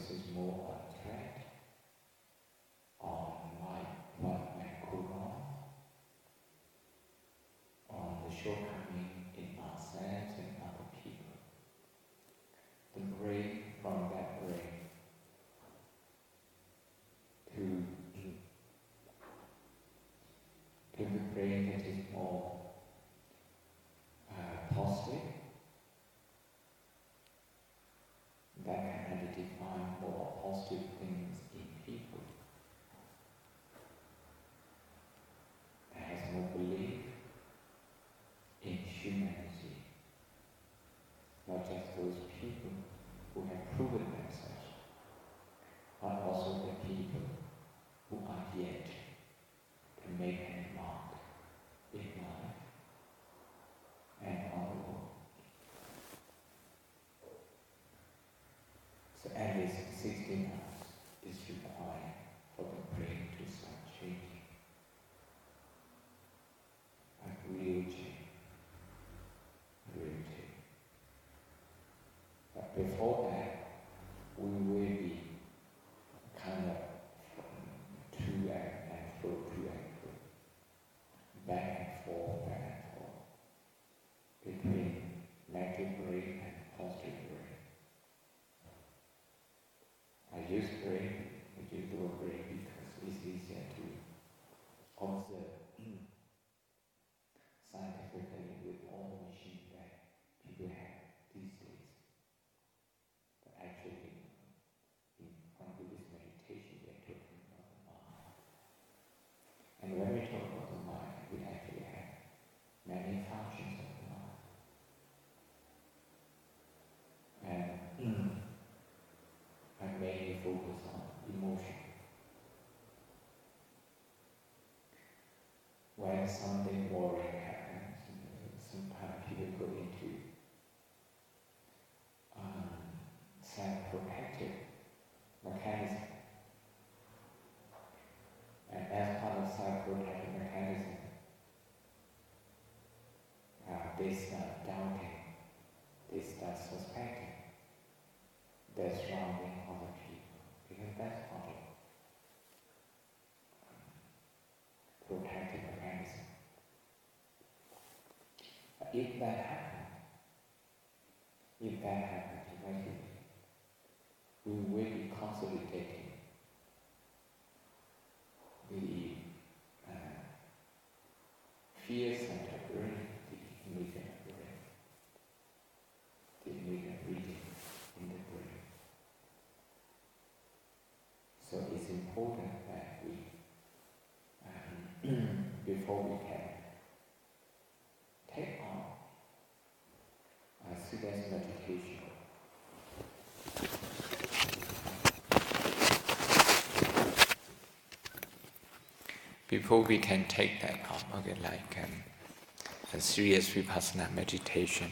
focuses more on threat, on what might go wrong, on the shortcoming in ourselves and other people. The break from that brain to the brain that is more positive, that can identify more positive things in people, that has more belief in humanity, not just those people who have proven themselves, but also the people who are yet to make a mark in life and on the world. So at least 16 hours is required for the brain to start changing. A real change. But before that, we will be kind of to and fro, back and forth, between negative brain and positive brain. I use the word brain because it's easier to observe scientifically with all the machines that people have these days. But actually, in Buddhist meditation, we are talking about the mind. And when we talk about the mind, we actually have many functions of the mind. And I mainly focus on emotion. When something worrying happens, sometimes people go into self-protective mechanism. And as part of self-protective mechanism, they start doubting, they start suspecting their surrounding other people, because that's part of protective mechanism. But if that happens eventually, we will be consolidating the fear center brain, the immediate region in the brain. So it's important that we, before we can take on a serious meditation, before we can take that on, a serious vipassana meditation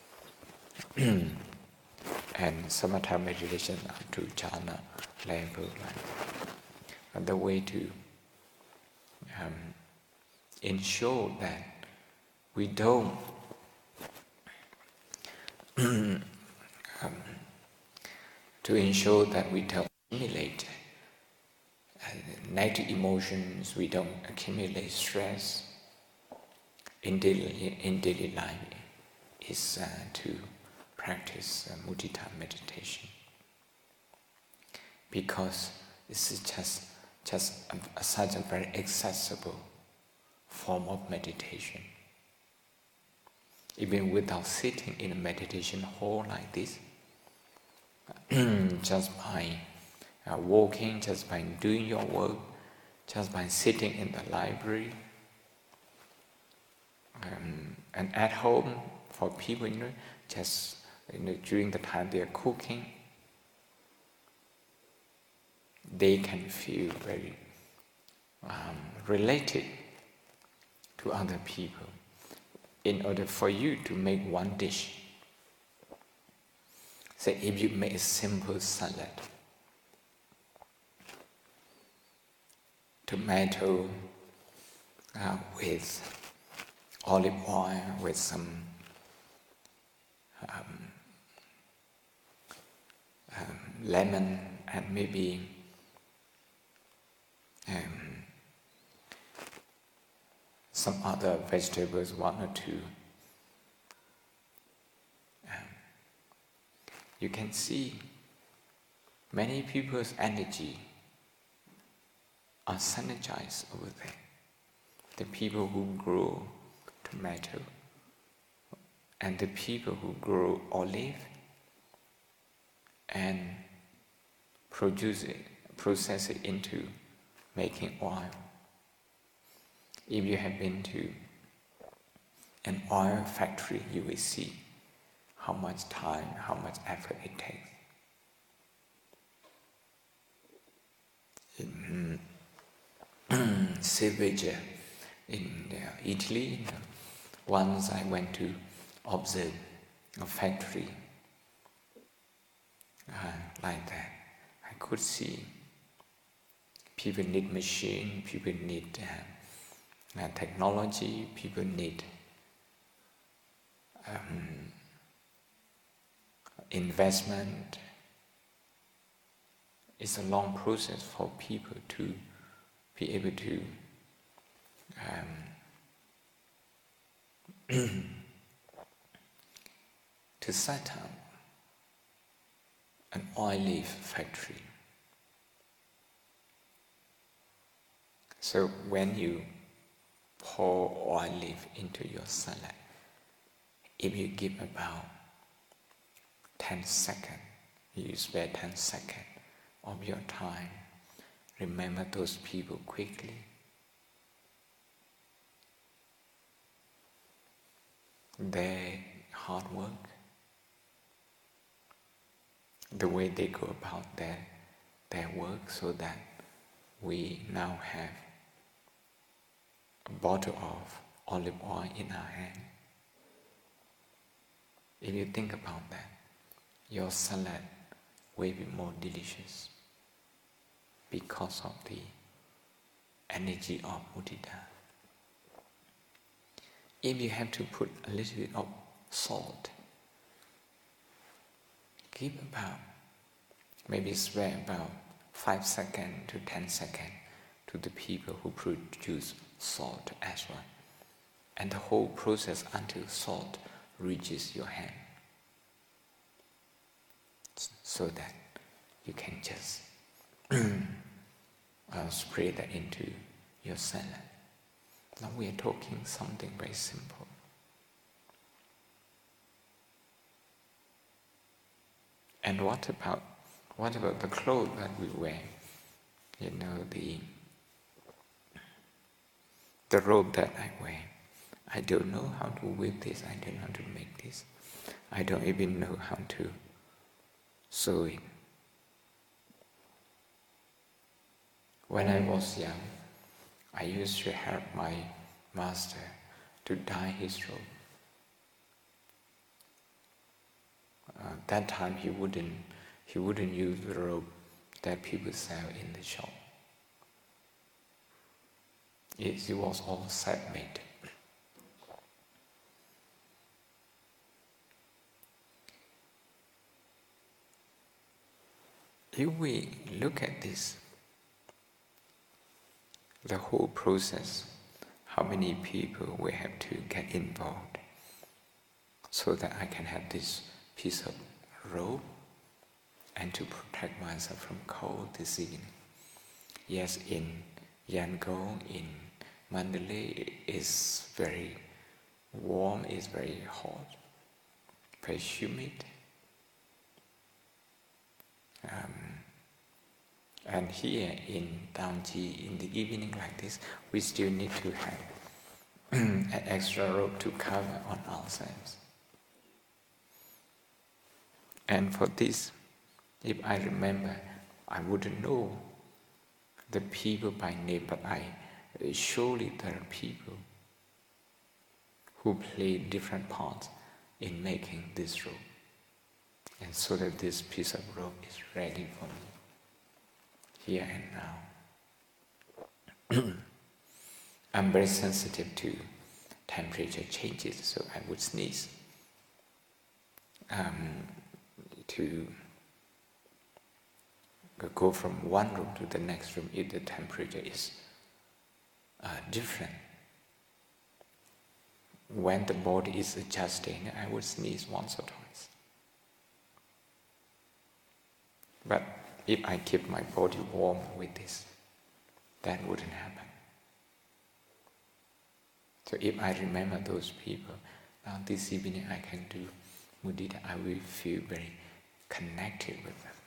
and samatha meditation up to jhana level, and the way to ensure that we don't accumulate negative emotions, we don't accumulate stress in daily life, is to practice mudita meditation, because this is just such a very accessible form of meditation. Even without sitting in a meditation hall like this, just by walking, just by doing your work, just by sitting in the library, and at home for people, just during the time they are cooking, they can feel very related to other people. In order for you to make one dish, say if you make a simple salad, tomato with olive oil, with some lemon and maybe some other vegetables, one or two. You can see many people's energy are synergized over there. The people who grow tomato and the people who grow olive and process it into making oil. If you have been to an oil factory, you will see how much time, how much effort it takes. In Seviglia, in Italy, once I went to observe a factory like that. I could see people need machine, people need technology, people need investment. It's a long process for people to be able to to set up an olive factory. So when you pour olive into your salad, if you give about 10 seconds, you spare 10 seconds of your time, remember those people quickly. Their hard work, the way they go about their work, so that we now have a bottle of olive oil in our hand. If you think about that, your salad will be more delicious because of the energy of mudita. If you have to put a little bit of salt, give about, maybe spare about 5 seconds to 10 seconds to the people who produce salt as well. And the whole process until salt reaches your hand. So that you can just spray that into your salad. Now we are talking something very simple. And what about the clothes that we wear? You know, the robe that I wear. I don't know how to weave this, I don't know how to make this. I don't even know how to sew it. When I was young, I used to help my master to dye his robe. That time he wouldn't use the robe that people sell in the shop. It was all set-made. If we look at this, the whole process, how many people will have to get involved so that I can have this piece of rope and to protect myself from cold this evening. Yes, in Yangon, in Mandalay, it's very warm, it's very hot, very humid. And here in Dangji, in the evening like this, we still need to have an extra rope to cover on ourselves. And for this, if I remember, I wouldn't know the people by name, but surely there are people who play different parts in making this rope. And so that this piece of rope is ready for me, here and now. I'm very sensitive to temperature changes, so I would sneeze. To go from one room to the next room if the temperature is different. When the body is adjusting, I would sneeze once or twice. But if I keep my body warm with this, that wouldn't happen. So if I remember those people, now this evening I can do mudita, I will feel very connected with them.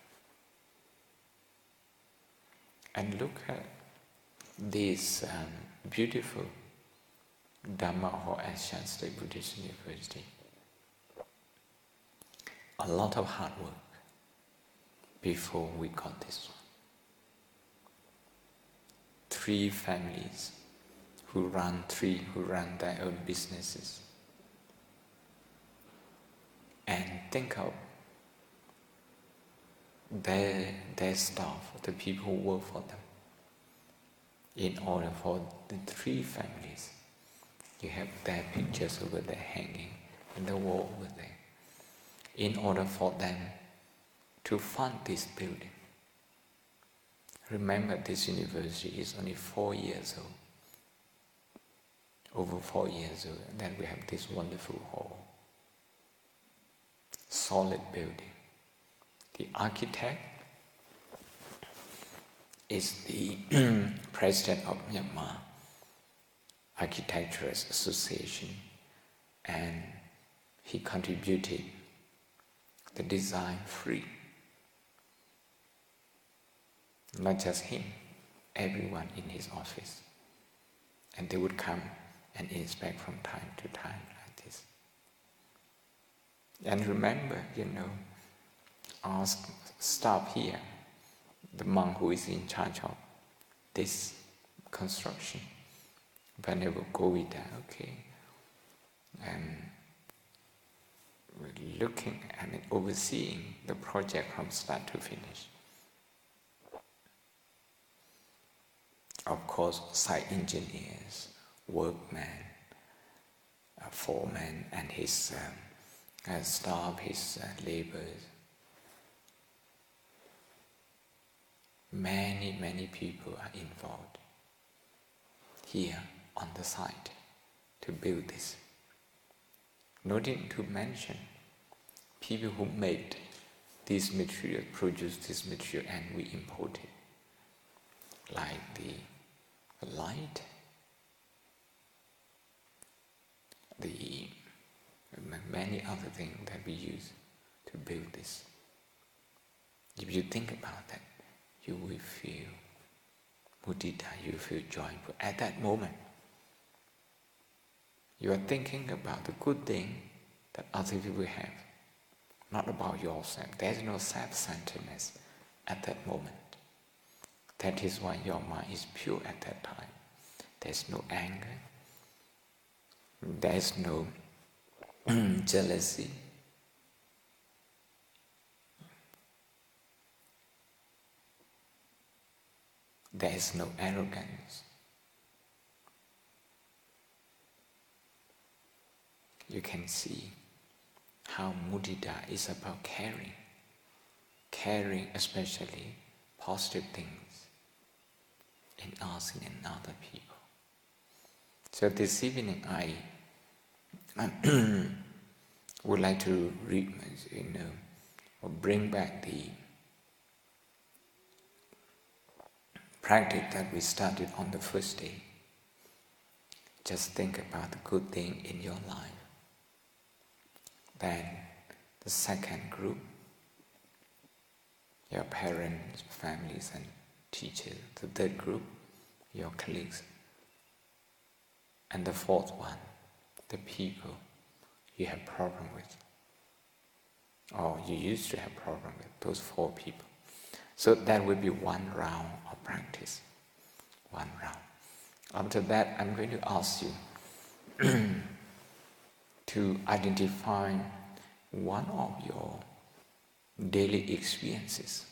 And look at this beautiful Dhamma Hall at Shan State Buddhist University. A lot of hard work before we got this one. 3 families who run their own businesses. And think of their staff, the people who work for them. In order for the 3 families, you have their pictures over there hanging in the wall over there. In order for them to fund this building. Remember, this university is only 4 years old. Over 4 years old, and then we have this wonderful hall. Solid building. The architect is the president of Myanmar Architectural Association, and he contributed the design free. Not just him, everyone in his office. And they would come and inspect from time to time like this. And remember, stop here, the monk who is in charge of this construction, Venerable Govida, okay, and we're looking and overseeing the project from start to finish. Of course, site engineers, workmen, foreman, and his staff, his laborers. Many people are involved here on the site to build this. Nothing to mention people who made this material, produced this material, and we import it, like the light, the many other things that we use to build this. If you think about that, you will feel mudita, you feel joyful. At that moment, you are thinking about the good thing that other people have, not about yourself. There is no self-centeredness at that moment. That is why your mind is pure at that time. There is no anger. There is no jealousy. There is no arrogance. You can see how mudita is about caring especially positive things in us and in other people. So this evening I would like to or bring back the practice that we started on the first day. Just think about the good thing in your life. Then the second group, your parents, families and teachers. The third group, your colleagues. And the fourth one, the people you have problem with, or you used to have problem with, those 4 people. So that will be 1 round of practice. 1 round. After that, I'm going to ask you to identify one of your daily experiences.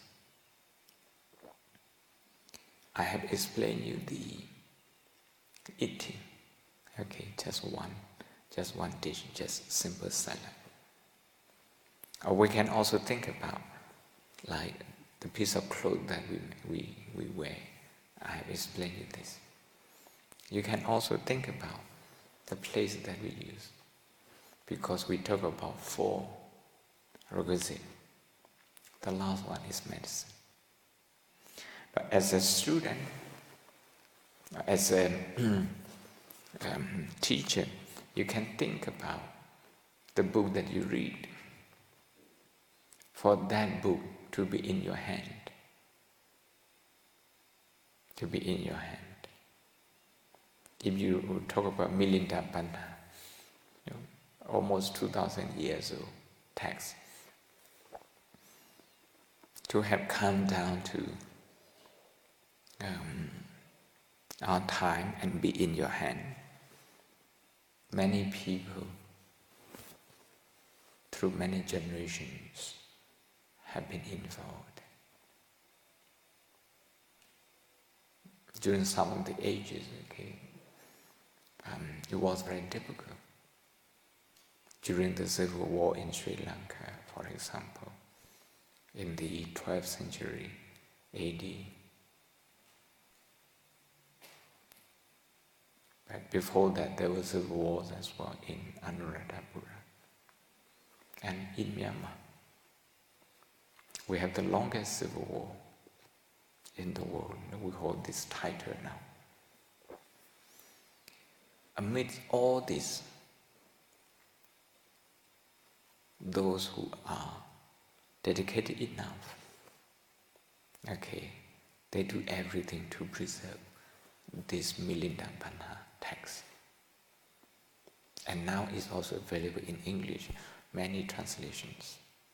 I have explained you the eating. Okay, just one dish, just simple salad. Or we can also think about like the piece of cloth that we wear. I have explained you this. You can also think about the place that we use, because we talk about 4 requisites. The last one is medicine. But as a student, as a teacher, you can think about the book that you read. For that book to be in your hand. To be in your hand. If you talk about Milinda Panha, almost 2,000 years old text, to have come down to our time and be in your hand. Many people, through many generations, have been involved. During some of the ages, it was very difficult. During the civil war in Sri Lanka, for example, in the 12th century AD. But before that, there were civil wars as well in Anuradhapura and in Myanmar. We have the longest civil war in the world. We hold this title now. Amidst all this, those who are dedicated enough, they do everything to preserve this Milinda Panha text. And now it's also available in English, many translations.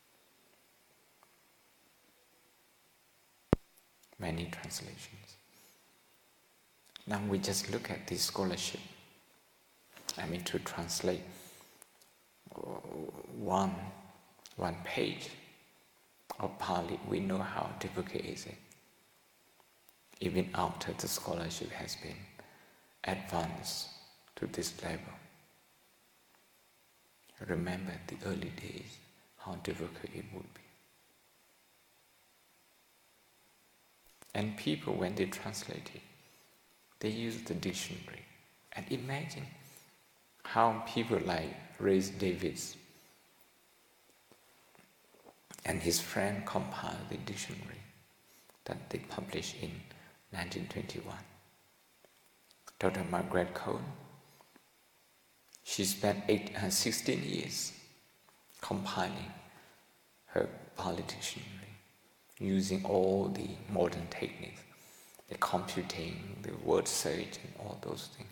Many translations. Now we just look at this scholarship. To translate one page of Pali, we know how difficult is it. Even after the scholarship has been advanced to this level. Remember the early days, how difficult it would be. And people, when they translate it, they use the dictionary. And imagine how people like Rhys Davids and his friend compiled the dictionary that they published in 1921. Dr. Margaret Cone, she spent 16 years compiling her Pali dictionary, using all the modern techniques, the computing, the word search, and all those things.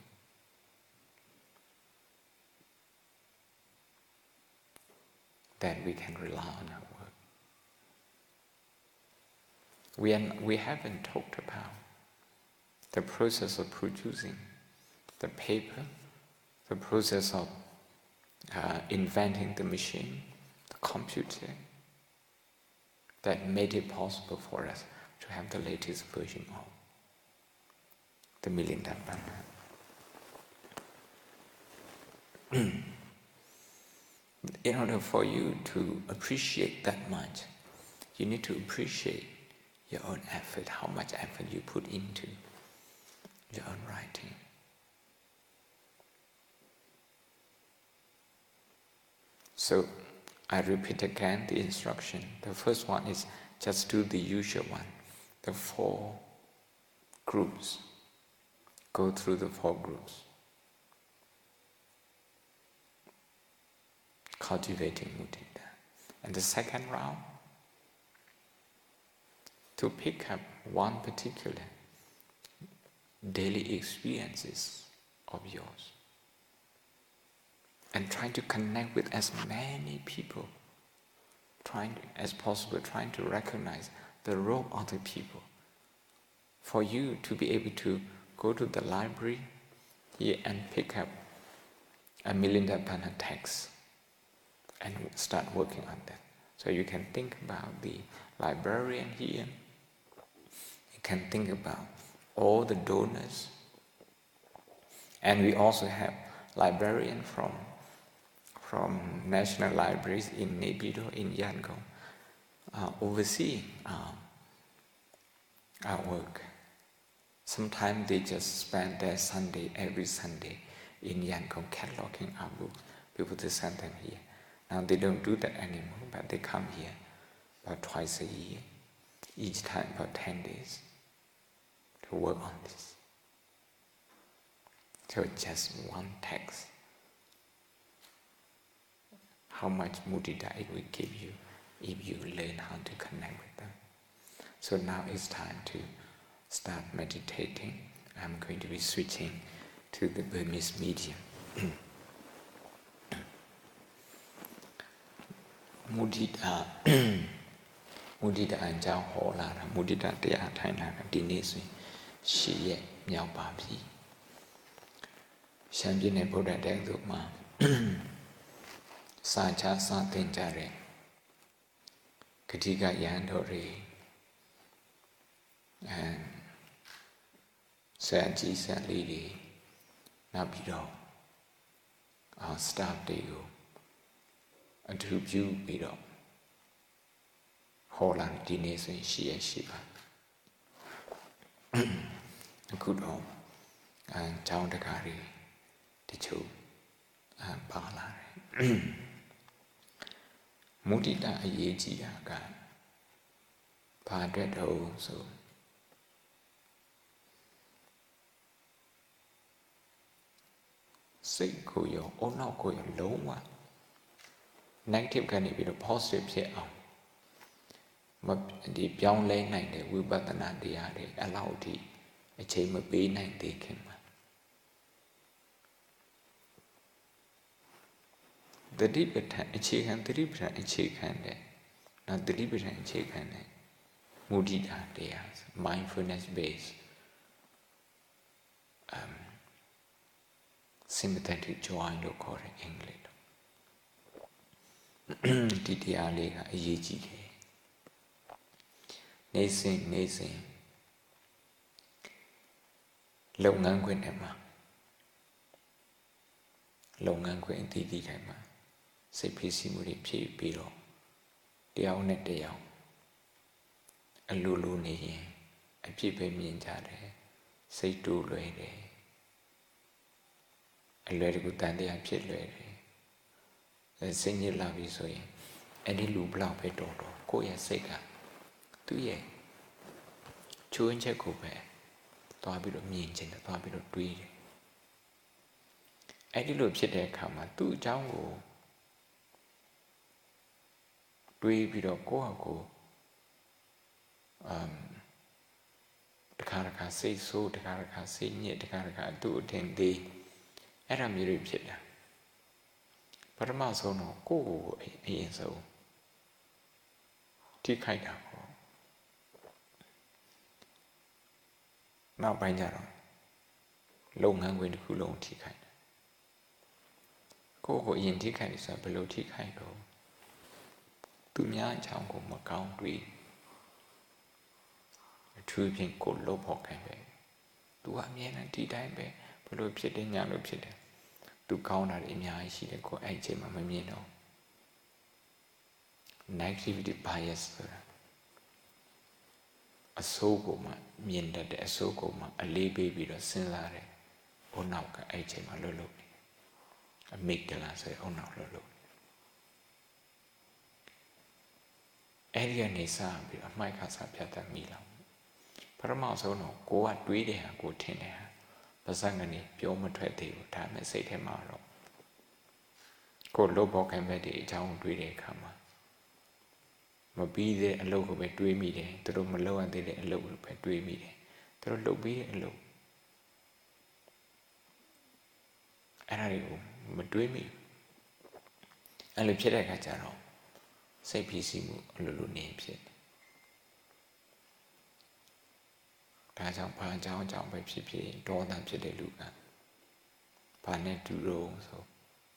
That we can rely on our work. We haven't talked about the process of producing the paper, the process of inventing the machine, the computer, that made it possible for us to have the latest version of the Milinda Panha. In order for you to appreciate that much, you need to appreciate your own effort, how much effort you put into your own writing. So, I repeat again the instruction. The first one is just do the usual one. The 4 groups. Go through the 4 groups. Cultivating mudita. And the second round, to pick up one particular daily experiences of yours and trying to connect with as many people as possible, trying to recognize the role of the people. For you to be able to go to the library here and pick up a Milinda Panha text and start working on that. So you can think about the librarian here. You can think about all the donors. And we also have librarians from national libraries in Naypyidaw, in Yangon, overseeing at work. Sometimes they just spend their Sunday, every Sunday, in Yangon cataloging our books. People to send them here. Now they don't do that anymore, but they come here about twice a year, each time about 10 days, to work on this. So just one text. How much mudita it will give you if you learn how to connect with them. So now it's time to start meditating. I'm going to be switching to the Burmese medium. Mudita Mudita အကြောင်းဟောလာတာ Mudita တရားထိုင်လာတာဒီနေ့ဆိုရင်10 ရက်မြောက်ပါပြီရှမ်းပြည်နယ်ဗုဒ္ဓတက္ကသိုလ်မှာစာချစာသင်ကြတဲ့ဂတိကယဟန်တော်တွေဆရာကြီးဆရာလေးတွေနောက်ပြီးတော့staff တွေကိုအထူးပြုပြီးတော့ဟောလာဒီနေ့ဆိုရင်10 ရက်ရှိပါအခုတော့ကျောင်းတကားတွေတချို့ပါလာတယ်မုဒိတာအရေးကြီးတာကဘာအတွက်တော့ဆိုစိတ်ကိုရောအုံနောက်ကိုရောလုံးဝ negative ကနေပြီးတော့ positive ဖြစ်အောင်ဒီပြောင်းလဲနိုင်တဲ့ဝိပဿနာတရားတွေအလောက်ထိအချိန်မပေးနိုင်သေးခင်မှာသတိပဋ္ဌာန်အခြေခံသတိပဋ္ဌာန်အခြေခံတဲ့နောက်သတိပဋ္ဌာန်အခြေခံတဲ့မုဒိတာတရား mindfulness based sympathetic joy လို့ခေါ်တယ်အင်္ဂလိပ်လိုဒီတရားလေးကအရေးကြီးတယ်နေစဉ်လုပ်ငန်းခွင်ထဲမှာလုပ်ငန်းခွင်အသီးသီးတိုင်းမှာစိတ်ဖိစီးမှုတွေဖြစ်ပြီးတော့တယောက်နဲ့တယောက်အလိုလိုနေရင်အဖြစ်ပဲမြင်ကြတယ်စိတ်တူလွယ်တယ်အလွယ်တကူတန်တရားဖြစ်လွယ်တယ်စိတ်ညစ်လာပြီဆိုရင်အဲ့ဒီလူဘလောက်ပဲတော်ကိုယ့်ရဲ့စိတ်ကသူ့ရဲ့ချိုးရင်းချက်ကိုပဲသွားပြီးတော့မြင်ချင်တယ်သွားပြီးတော့တွေးတယ်အဲ့ဒီလိုဖြစ်တဲ့အခါမှာသူ့အကြောင်းကိုတွေးပြီးတော့ကိုယ့်ဟာကိုယ်တခါတခါစိတ်ဆိုးတခါတခါစိတ်ညစ်တခါတခါသူ့အထင်သေးအဲ့ဒါမျိုးတွေဖြစ်တာပထမဆုံးတော့ကိုယ့်ကိုယ်အရင်ဆုံးထိခိုက်တာပေါ့နောက်ပိုင်းကျတော့လုပ်ငန်းခွင်တစ်ခုလုံးထိခိုက်တယ်ကိုယ့်ကိုယ်အရင်ထိခိုက်နေဆိုဘယ်လိုထိခိုက်တော့သူများအကြောင်းကိုမကောင်းတွေးအထူးဖြင့်ကိုယ်လှုပ်ဖို့ခိုင်းပဲသူကအမြဲတမ်းဒီတိုင်းပဲဘယ်လိုဖြစ်တယ်ညာလို့ဖြစ်တယ်သူကောင်းတာတွေအများကြီးရှိတယ်ကိုယ်အဲ့ချိန်မှာမမြင်တော့ negativity bias ဆိုတာအဆိုးကိုမှမြင်တတ်တဲ့အဆိုးကိုမှအလေးပေးပြီးတော့စဉ်းစားတယ်အုံနောက်ကအဲ့ချိန်မှာလှုပ်နေအမိတ်တလားဆိုရင်အုံနောက်လှုပ်အဲ့ဒီကနေစပြီးအမိုက်ခါစားဖြတ်တတ်မိလောက်ပထမဆုံးတော့ကိုကတွေးတယ်ဟာကိုထင်တယ်ဟာပါဇက်ကနေပြောမထွက်သေးဘူးဒါမဲ့စိတ်ထဲမှာတော့ကိုလှုပ်ဖို့ခံမဲ့ဒီအကြောင်းတွေးတဲ့အခါမှာမပြီးတဲ့အလုပ်ကိုပဲတွေးမိတယ်သူတို့မလုပ်ရသေးတဲ့အလုပ်ကိုပဲတွေးမိတယ်သူတို့လုပ်ပြီးတဲ့အလုပ်အဲ့ဒါတွေကိုမတွေးမိအဲ့လိုဖြစ်တဲ့အခါကျတော့စိတ်ဖိစီးမှုအလိုလိုနေဖြစ်ဒါကြောင့်ဘာအကြောင်းပဲဖြစ်ဖြစ်ဒေါသဖြစ်တဲ့လူကဘာနဲ့တူတော့ဆို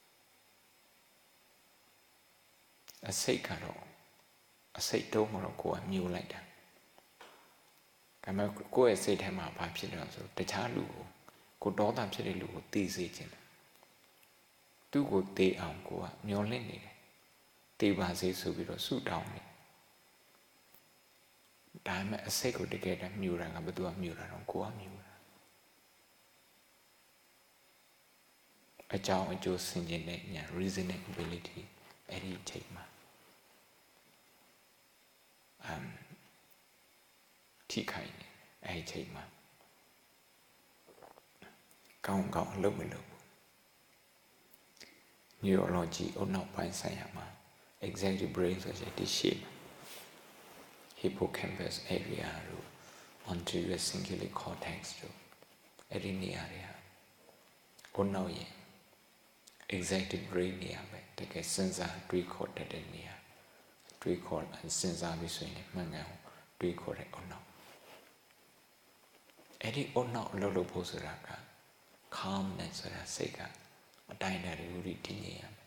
အစိတ်ကတော့အစိတ်တုံးတော့ကိုယ်ကမြူလိုက်တာဒါပေမဲ့ကိုယ့်ရဲ့စိတ်ထဲမှာဘာဖြစ်လဲဆိုတခြားလူကိုဒေါသဖြစ်တဲ့လူကိုသိစေခြင်းသူ့ကိုသိအောင်ကိုကမျောလင့်နေတယ်သိပါစေဆိုပြီးတော့ဆုတောင်းတယ်ဒါပေမဲ့အစိတ်ကိုတကယ်တမ်းမြူတာကဘယ်သူကမြူတာတော့ကိုကမြူတာအကြောင်းအကျိုးဆင်ခြင်တဲ့ဉာဏ် reasoning ability အဲ့ဒီအချိန်မှာထိခိုက်နေအဲ့ဒီအချိန်မှာကောင်းကောင်းအလုပ်မလုပ်ဘူး neurology အုံနောက်ပိုင်းဆိုင်ရာမှာ executive brain ဆိုတဲ့ဒီရှေ့မှာ hippocampus area တို့ anterior cingulate cortex တို့အဲ့ဒီနေရာတွေဟာအုံနောက်ရဲ့ executive brain နေရာပဲတကယ်စဉ်းစားတွေးခေါ်တတ်တဲ့နေရာတွေးခေါ်စဉ်းစားပြီးဆိုရင်မှန်ကန်တွေးခေါ်တဲ့အုံနောက်အဲ့ဒီအုံနောက်အလုပ်လုပ်ဖို့ဆိုတာက calmness ဆိုတာစိတ်ကအတိုင်းအတာတွေကိုတည်ငြိမ်ရမယ်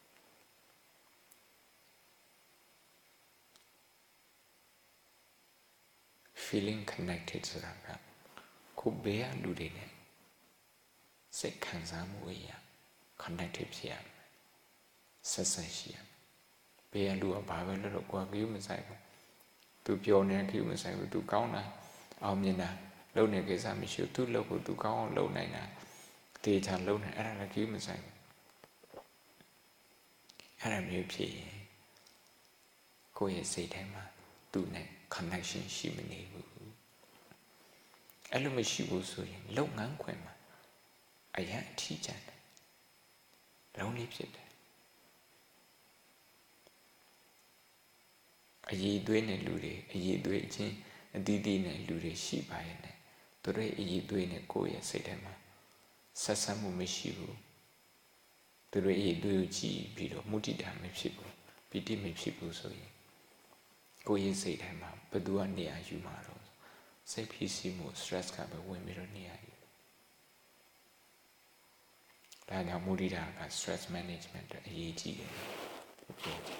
feeling connected ဆိုတာကကိုယ်ဘေးကလူတွေနဲ့စိတ်ခံစားမှုအရာ connected ဖြစ်ရမယ်ဆက်ဆက်ရှိရမယ်ဘေးကလူကဘာပဲလုပ်လို့ကိုယ်ကကြည့်မဆိုင်ဘူးသူပြောနေကြည့်မဆိုင်ဘူးသူကောင်းတာအောင်မြင်တာလုပ်နေကိစ္စမရှိဘူးသူလုပ်ဖို့သူကောင်းအောင်လုပ်နိုင်တာတေချာလုပ်နေအဲ့ဒါလည်းကြည့်မဆိုင်ဘူးအဲ့ဒါမျိုးဖြစ်ရင်ကိုယ့်ရဲ့စိတ်ထဲမှာသူနဲ့ connection ရှိမနေဘူးအဲ့လိုမရှိဘူးဆိုရင်လုပ်ငန်းခွင်မှာအရင်အထီးကျန်တယ်လုံးလေးဖြစ်တယ်အည်သွေးနဲ့လူတွေအည်သွေးချင်းအသီးသီးနဲ့လူတွေရှိပါရဲ့နဲ့သူတို့အည်သွေးနဲ့ကိုယ့်ရဲ့စိတ်ထဲမှာဆက်ဆံမှုမရှိဘူးသူတို့အည်သွေးကိုကြည့်ပြီးတော့မုဒိတာမဖြစ်ဘူးပိဋိမဖြစ်ဘူးဆိုရင်ကိုယ့်ရဲ့စိတ်ထဲမှာဘယ်သူကနေရာယူမှာတော့စိတ်ဖြစ်စီမှု stress ကပဲဝင်ပြီးတော့နေရာယူဒါကြောင့်မုဒိတာက stress management အရေးကြီးတယ်ပြောချင်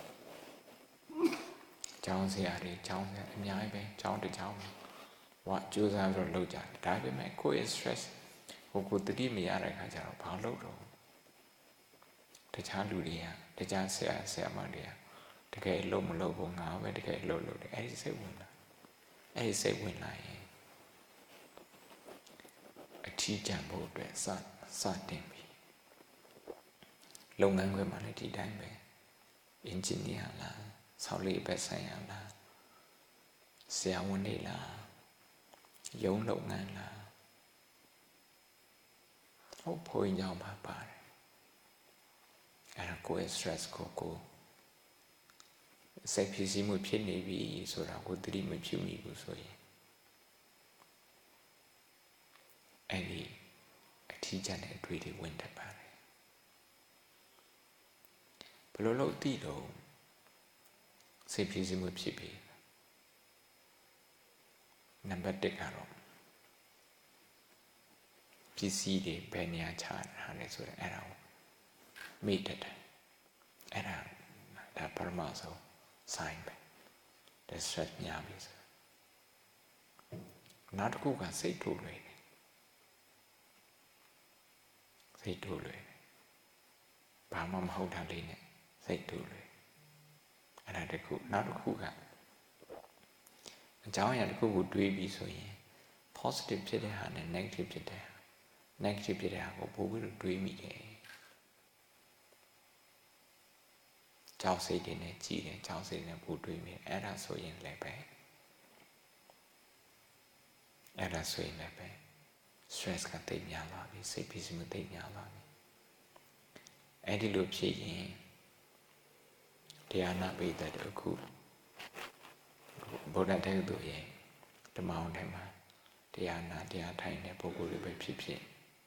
ကျောင်းဆရာတွေကျောင်းဆရာအများကြီးပဲကျောင်းတစ်ကျောင်းဝါကြိုးစားပြီးတော့လုပ်ကြတယ်ဒါပေမဲ့ကိုယ့်ရဲ့ stress ကိုတတိမရတဲ့ခါကျတော့ဘာလုပ်တော့တခြားလူတွေကတခြားဆရာမတွေကတကယ်အလုပ်မလုပ်ဘူးငါပဲတကယ်အလုပ်လုပ်တယ်အဲ့ဒီစိတ်ဝင်လာအဲ့ဒီစိတ်ဝင်လာရင်အထီးကျန်ဖို့အတွက်စတင်ပြီလုပ်ငန်းခွင်မှာလည်းဒီတိုင်းပဲ engineer လားဆောက်လုပ်ရေးဆိုင်ရာလားဆရာဝန်တွေလားရုံးလုပ်ငန်းလားဟုတ်ဘုန်းကြီးကြောင့်ပါပါတယ်အဲ့ဒါကိုယ် stress ကိုစိတ်ဖြစ်စီမှုဖြစ်နေပြီဆိုတာကိုသတိမပြုမိဘူးဆိုရင်အဲ့ဒီအထီးကျန်တဲ့အတွေ့တွေဝင်တတ်ပါတယ်ဘယ်လိုလုပ်သိတော့စိတ်ဖြစ်စီမှုဖြစ်ပြီနံပါတ်1ကတော့ပစ္စည်းတွေဘယ်နေရာချထားလဲဆိုတော့အဲ့ဒါကိုမေ့တတ်တယ်အဲ့ဒါပရမဆုံး sign ပဲ stress များပြီဆိုနောက်တစ်ခုကစိတ်ထိုးလွယ်တယ်စိတ်ထိုးလွယ်တယ်ဘာမှမဟုတ်တာလေးနဲ့စိတ်ထိုးလွယ်အဲ့ဒါတစ်ခုနောက်တစ်ခုကအကြောင်းအရာတစ်ခုကိုတွေးပြီးဆိုရင် positive ဖြစ်တဲ့ဟာနဲ့ negative ဖြစ်တဲ့ဟာ negative ဖြစ်တဲ့ဟာကိုပို့ပြီးတော့တွေးမိတယ်ကြောက်စိတ်တွေနဲ့ကြည်တယ်ကြောက်စိတ်နဲ့ပို့တွေးမိတယ်အဲ့ဒါဆိုရင်လည်းပဲ stress ကတိတ်များသွားပြီစိတ်ဖြစ်စီမှုတိတ်များသွားပြီအဲ့ဒီလိုဖြစ်ရင်တရားနာပိဋကတခုဗုဒ္ဓတက္ကသိုလ်ရဲ့ဓမ္မအောင်ထဲမှာတရားနာတရားထိုင်တဲ့ပုဂ္ဂိုလ်တွေပဲဖြစ်ဖြစ်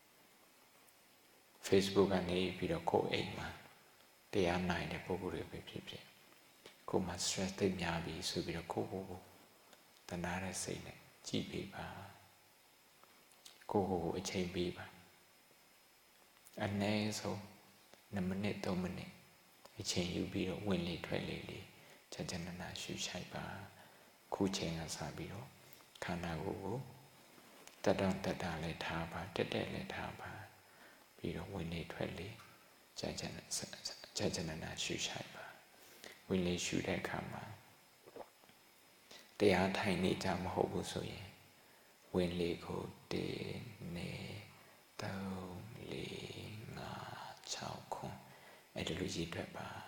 Facebook ကနေပြီးတော့ကိုယ်အိမ်မှာတရားနိုင်တဲ့ပုဂ္ဂိုလ်တွေပဲဖြစ်ဖြစ်ကိုယ်မှာ stress တိတ်များပြီဆိုပြီးတော့ကိုယ်တဏှာတဲ့စိတ်နဲ့ကြည့်ပေးပါကိုယ်အချိန်ပေးပါအနည်းဆုံး2မိနစ်3မိနစ်အချိန်ယူပြီးတော့ဝင်လေထွက်လေချာနာရှုရှိုက်ပါခုချိန်ကစပြီးတော့ခန္ဓာကိုယ်ကိုတက်လည်းထားပါတက်လည်းထားပါပြီးတော့ဝင်လေထွက်လေချာနာရှုရှိုက်ပါဝင်လေရှုတဲ့အခါမှာတရားထိုင်နေကြမဟုတ်ဘူးဆိုရင်ဝင်လေကို1 2 3 4 5 6 9အဲ့ဒါလိုရည်တွက်ပါ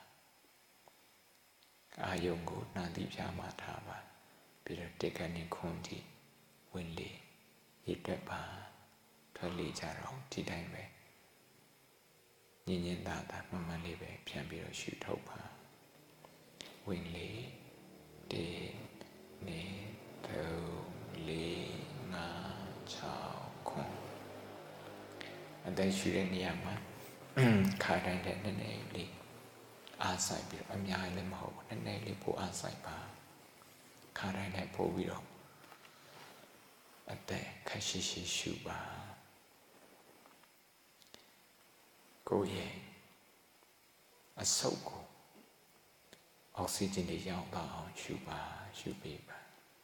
အာယုံကိုနှာသီးဖြာမှာထားပါပြီးတော့တက်ကနေခွန်ထိဝင်လေရည်တွက်ပါထွက်လေကြတော့ဒီတိုင်းပဲညင်ညင်သာသာမှန်မှန်လေးပဲဖြန့်ပြီးတော့ရှုထုတ်ပါဝင်လေ1 2 3 4 5 6 9အသက်ရှုတဲ့နေရာမှာခါတိုင်းတဲ့နည်းနည်းလေးအားဆိုင်ပြီးတော့အများကြီးလည်းမဟုတ်ဘူးနည်းနည်းလေးပိုအားဆိုင်ပါခါတိုင်းနဲ့ပို့ပြီးတော့အသက်ခက်ရှိရှိရှုပါကိုယ့်ရဲ့အဆုတ်ကိုအောက်ဆီဂျင်တွေရောက်သွားအောင်ရှုပါရှုပေးပါ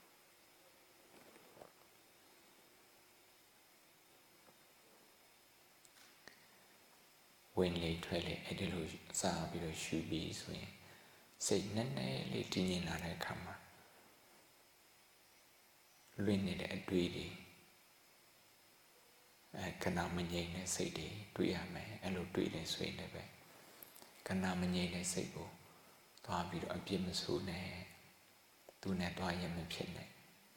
ဝင်လေထွက်လေအဲ့ဒီလိုစားပြီးတော့ရှုပြီးဆိုရင်စိတ်နည်းနည်းလေးတည်ငြိမ်လာတဲ့အခါမှာလွင့်နေတဲ့အတွေ့တွေခဏမငြိမ်တဲ့စိတ်တွေတွေ့ရမယ်အဲ့လိုတွေ့နေဆိုရင်လည်းပဲခဏမငြိမ်တဲ့စိတ်ကိုသွားပြီးတော့အပြစ်မဆိုးနဲ့သူနဲ့သွားရင်မဖြစ်နဲ့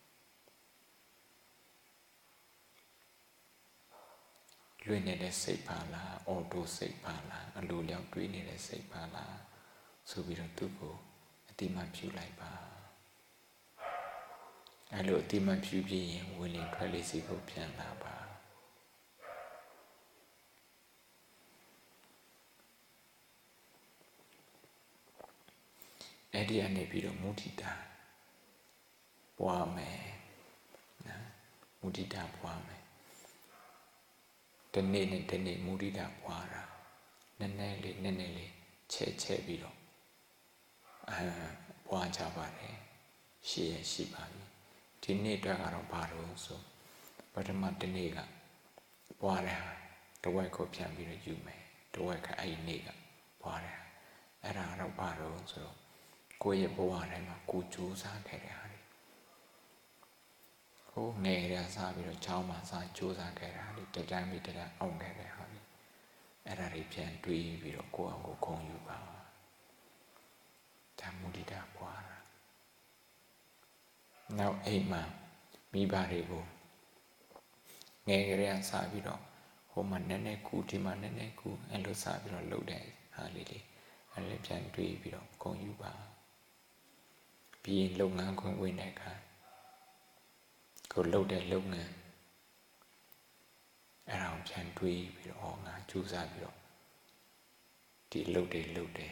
လွင့်နေတဲ့စိတ်ပါလားအော်တိုစိတ်ပါလားအလိုလျောက်တွေးနေတဲ့စိတ်ပါလားဆိုပြီးတော့သူ့ကိုအတိမတ်ပြုလိုက်ပါအဲ့လိုအတိမတ်ပြုပြီးရင်ဝင်လေထွက်လေစီကိုပြန်လာပါအဲ့ဒီအနေပြီးတော့မုဒိတာပွားမယ်နော်မုဒိတာပွားမယ်တနေ့နဲ့တနေ့မုဒိတာပွားတာနည်းနည်းလေးချဲပြီးတော့ပွားကြပါတယ်ရှိပါပြီဒီနေ့အတွက်ကတော့ဘာလို့ဆိုပထမတနေ့ကပွားတယ်တဝက်ကိုပြန်ပြီးတော့ယူမယ်တဝက်ကအဲ့ဒီနေ့ကပွားတယ်အဲ့ဒါတော့ဘာလို့ဆိုတော့ကိုယ့်ရဲ့ဘဝတိုင်းမှာကိုကြိုးစားခဲ့တဲ့ဟာတွေဟိုငယ်ရစားပြီးတော့ကျောင်းမှာစားကြိုးစားခဲ့တာတွေတတိုင်းပြီးတတိုင်းအောင်ခဲ့တဲ့ဟာတွေအဲ့ဒါတွေပြန်တွေးပြီးတော့ကိုယ့်အောင်ကိုဂုဏ်ယူပါဓမ္မုဒိတာပွားတာနောက်အိမ်မှာမိဘတွေကိုငယ်ရစားပြီးတော့ဟိုမှာနည်းနည်းကူဒီမှာနည်းနည်းကူအဲ့လိုစားပြီးတော့လှုပ်တဲ့ဟာလေးတွေအဲ့လိုပြန်တွေးပြီးတော့ဂုဏ်ယူပါပြီးရင်လုပ်ငန်းခွင်ဝင်တဲ့အခါကိုလုပ်တဲ့လုပ်ငန်းအဲ့ဒါကိုပြန်တွေးပြီးတော့ငါကြိုးစားပြီးတော့ဒီလုပ်တယ်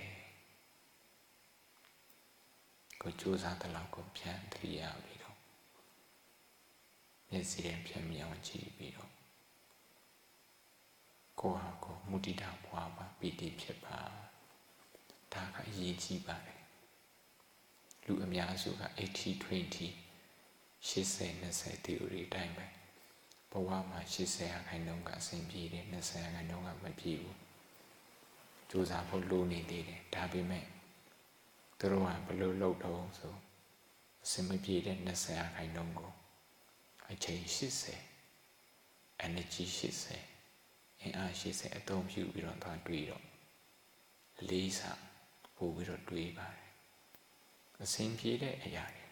ကိုကြိုးစားတဲ့လောက်ကိုပြန်သတိရပြီးတော့မျက်စိနဲ့ပြန်မြင်အောင်ကြည့်ပြီးတော့ကိုယ့်ဟာကိုယ်မုဒိတာပွားပါပီတိဖြစ်ပါဒါကအရေးကြီးပါတယ်လူအများစုက80-20 80-20 theory အတိုင်းပဲဘဝမှာ80%ကအဆင်ပြေတယ်20%ကမပြေဘူးကြိုးစားဖို့လိုနေသေးတယ်ဒါပေမဲ့သူတို့ကဘယ်လိုလုပ်တော့ဆိုအဆင်မပြေတဲ့20%ကိုအချိန်80 energy 80အင်အား80အသုံးပြုပြီးတော့သွားတွေးတော့လေးစားပို့ပြီးတော့တွေးပါတယ်အဆင်ပြေတဲ့အရာတွေ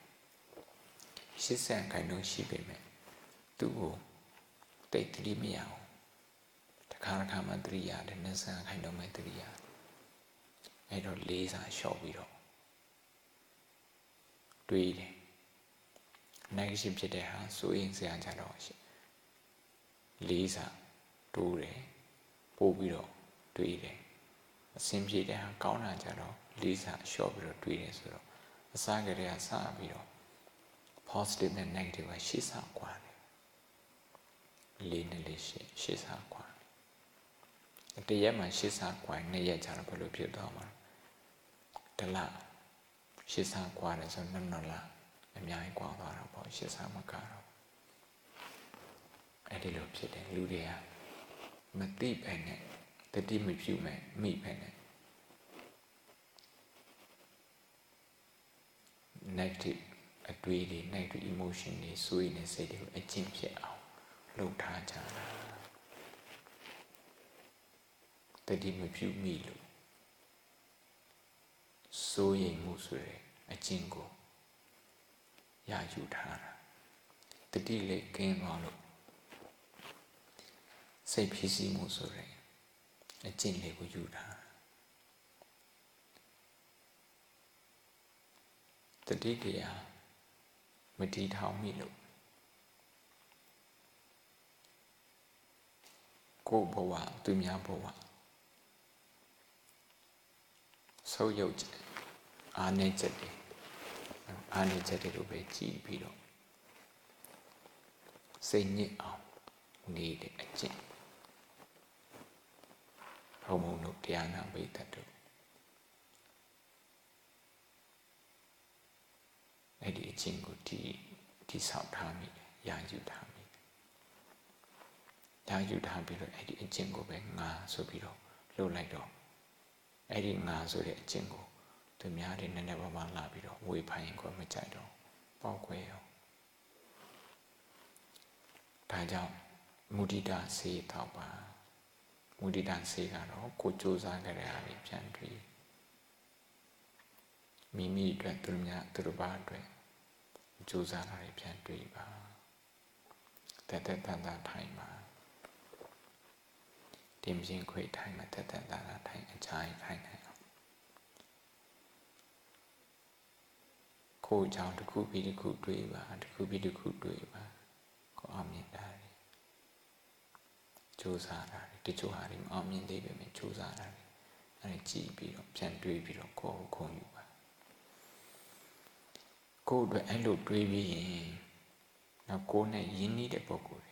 80%ရှိပေမဲ့သူ့ကိုတိတ်တတိမရအောင်တစ်ခါမှတတိရတယ်20%မှတတိရအဲ့တော့လေးစားလျှော့ပြီးတော့တွေးတယ် negative ဖြစ်တဲ့ဟာစိုးရင်စရာကြတော့လေးစားတိုးတယ်ပို့ပြီးတော့တွေးတယ်အဆင်ပြေတဲ့ဟာကောင်းတာကြတော့လေးစားလျှော့ပြီးတော့တွေးတယ်ဆိုတော့အစားကလေးကစပြီးတော့ positive နဲ့ negative ကရှေ့စားกว่าတယ်လေးနဲ့လေးရှေ့စားกว่าတရက်မှရှေ့စားกว่าနှစ်ရက်ကြာတော့ဘယ်လိုဖြစ်သွားမှာတလားရှေ့စားกว่าတယ်ဆိုတော့နှစ်လားအများကြီးกว่าသွားတော့ပေါ့ရှေ့စားမကတော့အဲ့ဒီလိုဖြစ်တယ်လူတွေကမသိပဲနဲ့တတိမပြုမဲ့မိပဲနဲ့ negative အတွေးတွေ negative emotion တွေစိုးရိမ်တဲ့စိတ်တွေကိုအကျင့်ဖြစ်အောင်လုပ်ထားကြတာတတိမပြုမိလို့စိုးရိမ်မှုဆိုတဲ့အကျင့်ကိုရယူထားတာတတိလေးကင်းသွားလို့စိတ်ဖြစ်စီမှုဆိုတဲ့အကျင့်လေးကိုယူထားတတိတရားမတည်ထောင်မိလို့ကိုယ်ဘဝသူများဘဝဆုပ်ယုပ်ချက်အားနည်းချက်တွေကိုပဲကြည့်ပြီးတော့စိတ်ညစ်အောင်နေတဲ့အကျင့်ဘုံဘုံတို့တရားနာပိဋကတ်တို့အဲ့ဒီအကျင့်ကိုဒီဆောက်ထားမိရာယူထားမိရာယူထားပြီးတော့အဲ့ဒီအကျင့်ကိုပဲငါဆိုပြီးတော့လှုပ်လိုက်တော့အဲ့ဒီငါဆိုတဲ့အကျင့်ကိုသူများတွေနည်းနည်းပါးပါးလာပြီးတော့ဝေဖန်ရင်ကိုမကြိုက်တော့ပေါက်ခွဲရောဒါကြောင့်မုဒိတာစေတော့ပါမုဒိတာစေကတော့ကိုကြိုးစားကြတဲ့အားတွေပြန်တွေ့မိမိအတွက်သူများသူတို့ဘာအတွက်ကြိုးစားတာတွေပြန်တွေ့ပါတန်တန်ထိုင်ပါတင်ပြင်းခွေထိုင်မှာတန်ထိုင်အချိုင်ထိုင်နိုင်အောင်ကိုယ်ကြောင့်တစ်ခုပြီးတစ်ခုတွေးပါတစ်ခုပြီးတစ်ခုတွေးပါကိုအောင်မြင်တာတွေကြိုးစားတာတွေတချို့ဟာတွေမအောင်မြင်သေးပေမဲ့ကြိုးစားတာတွေအဲ့ဒါကြည့်ပြီးတော့ပြန်တွေးပြီးတော့ကိုယ်ကိုခုံယူပါကိုယ်အတွက်အဲ့လိုတွေးပြီးရင်နောက်ကိုယ်နဲ့ယဉ်နှီးတဲ့ပုဂ္ဂိုလ်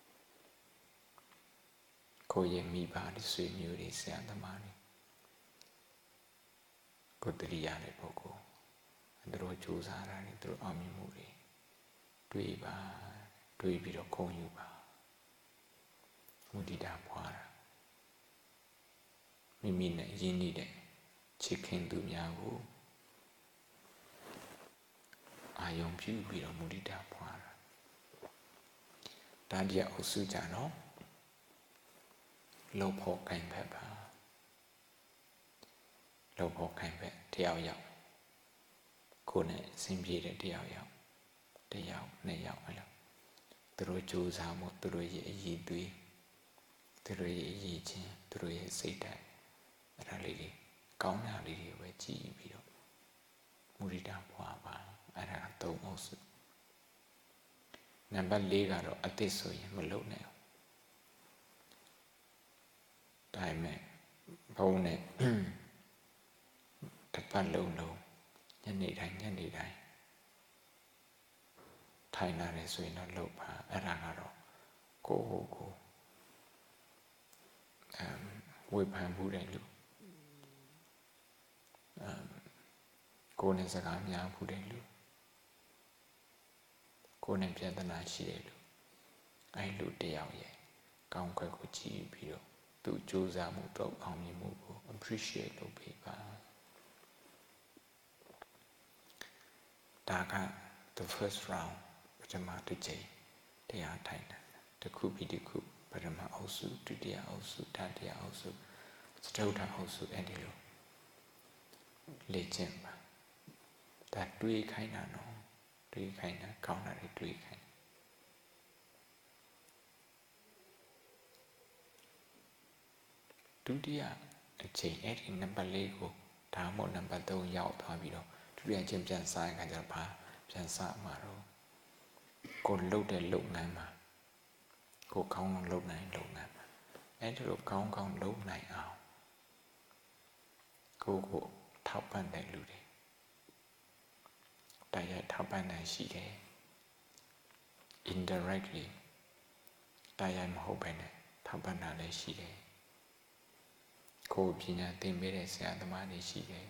တွေကိုယ်ရဲ့မိဘတွေဆွေမျိုးတွေဆရာသမားတွေကိုယ်တရိယာတဲ့ပုဂ္ဂိုလ်သူတို့ကြိုးစားတာတွေသူတို့အောင်မြင်မှုတွေတွေးပါတွေးပြီးတော့ခုံယူပါမုဒိတာပွားတာမိမိနဲ့ယဉ်နှီးတဲ့ချစ်ခင်သူများကိုအာယုံပြုပြီးတော့မုဒိတာပွားတာဒါတရားအုပ်စုကြတော့လှုပ်ဖို့ခိုင်ဖက်ပါလှုပ်ဖို့ခိုင်ဖက်တယောက်ယောက်ကိုယ်နဲ့စင်ပြေတဲ့တယောက်ယောက်နှစ်ယောက်အဲ့လိုသူတို့ကြိုးစားမှုသူတို့ရဲ့အည်သွေးသူတို့ရဲ့အည်ချင်းသူတို့ရဲ့စိတ်ဓာတ်အဲ့ဒါလေးတွေကောင်းတာလေးတွေပဲကြည့်ပြီးတော့မုဒိတာပွားပါအဲ့ဒါသုံးအုပ်စုနံပါတ်၄ကတော့အသစ်ဆိုရင်မလုပ်နဲ့ဒါပေမဲ့ဘုံနဲ့တစ်ပတ်လုံးညနေတိုင်းထိုင်လာတယ်ဆိုရင်တော့လုပ်ပါအဲ့ဒါကတော့ကိုယ်ဝေဖန်မှုတဲ့လူကိုယ်နဲ့စကားများမှုတဲ့လူကိုယ်နဲ့ပြဿနာရှိတဲ့လူအဲ့လူတယောက်ရဲ့ကောင်းခွက်ကိုကြည့်ပြီးတော့သူကြိုးစားမှုတော့အောင်မြင်မှုကို appreciate လုပ်ပေးပါဒါက the first round ပထမတစ်ချိန်တရားထိုင်တာတစ်ခုပြီးတစ်ခုပထမအုပ်စုဒုတိယအုပ်စုတတိယအုပ်စုစတုတ္ထအုပ်စုအဲ့ဒီလိုလေ့ကျင့်ပါဒါတွေးခိုင်းတာနော်တွေးခိုင်းတာကောင်းတာတွေတွေးခိုင်းဒုတိယအချိန်အဲ့ဒီနံပါတ်၄ကိုဒါမှမဟုတ်နံပါတ်3ရောက်သွားပြီးတော့ဒုတိယအချိန်ပြန်စားရင်ခါကျတော့ဘာပြန်စားမှာတော့ကိုလှုပ်တဲ့လုပ်ငန်းမှာကိုကောင်းအောင်လုပ်နိုင်လုပ်ငန်းမှာအဲ့ဒီလိုကောင်းလုပ်နိုင်အောင်ကိုထောက်ပံ့တဲ့လူတွေတရားထောက်ပံ့နိုင်ရှိတယ် indirectly တရားမဟုတ်ပဲနဲ့ထောက်ပံ့တာလည်းရှိတယ်ကိုပညာသင်ပေးတဲ့ဆရာသမားတွေရှိတယ်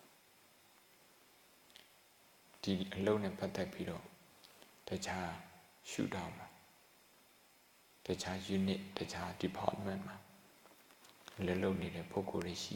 ဒီအလုံးနဲ့ပတ်သက်ပြီးတော့တခြားရှုထောင့်မှာတခြား unit တခြား department မှာလည်းလုပ်နေတဲ့ပုဂ္ဂိုလ်တွေရှိ